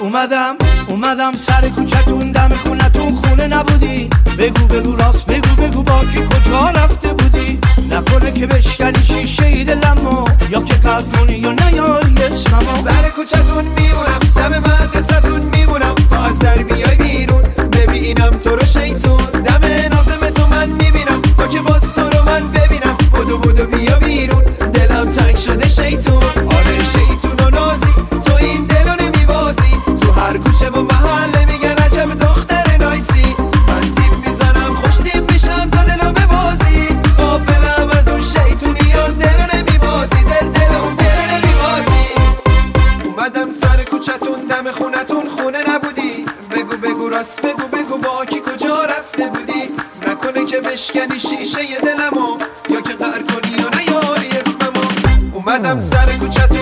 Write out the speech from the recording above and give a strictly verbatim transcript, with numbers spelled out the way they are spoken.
اومدم اومدم سر کوچتون دم خونتون خونه نبودی. بگو بگو راست بگو بگو با کی کجا رفته بودی. نکنه که بشکنی شیشه دلمو یا که قهر کنی یا نیاری اسممو. سر کوچتون میمونم دم مدرسه‌تون میمونم تا از در بیای بیرون ببینم تو رو شیطون. دم نازم تو من میبینم تا که باز تو رو من ببینم. بودو بودو بیا بیرون دلم تنگ شده شیطون. آره شیطون و نازی تو این دلو نمیبازی. تو هر کوچه و محله میگن عجب دختر نایسی. من تیپ میزنم خوش تیپ میشم تا دلو ببازی. غافلم از اون شیطونیان دلو نمیبازی. دل دل اون دلو نمیبازی. اومدم سر کوچتون دم خونتون خونه نبودی. بگو بگو راست بگو بگو با کی کجا رفته بودی. نکنه که بشکنی شیشه دلمو یا که قهر کنی یا نیاری اسممو. اومدم سر کوچتون